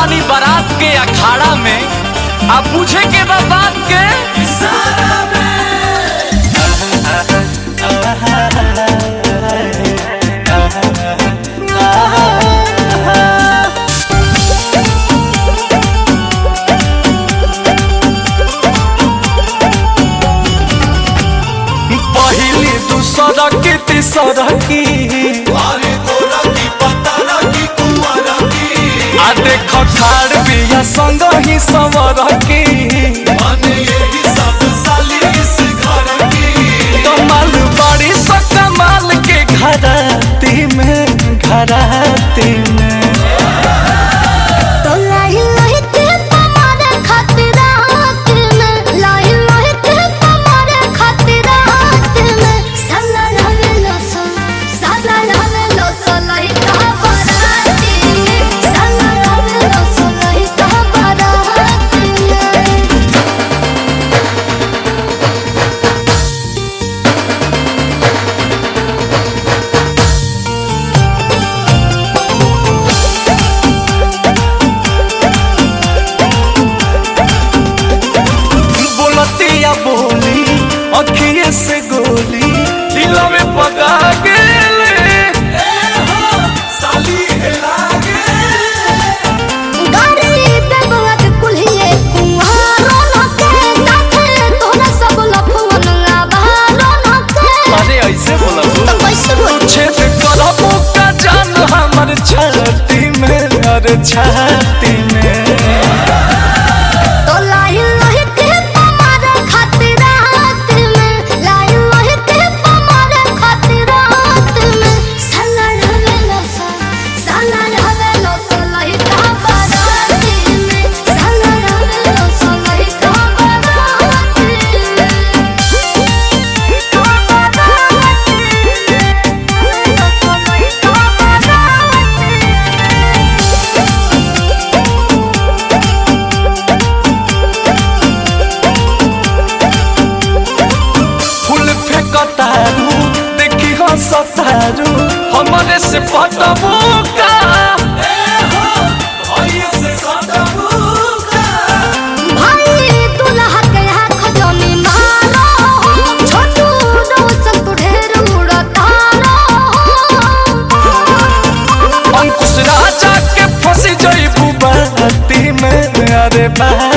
बानी बारात के अखाड़ा में, आप पूछे के बात के इशारा में। पहली दूसरा की तीसरा की आ देख खाड़ बिया संग ही सवर की कमाल बड़ी सा कमाल के घराती में घराती में। बोली अखिए से गोली दिला में पका गेले साली हेला गेले गाड़ी पे बात कुलिए कुमारो नके साथे तोरा सब लफवन आवारो नके। अरे ऐसे बोला तो कैसे बोल छेद करबो का जान हमर छाती में, अरे छाती में। देखी हो सतारू हमारे से पटबू का भाई दुल्हा के हाथ जमी मारो छोटू रोशन तू ढेर उड़ता अंकुश राजा के फंसी जइबू बाती में, अरे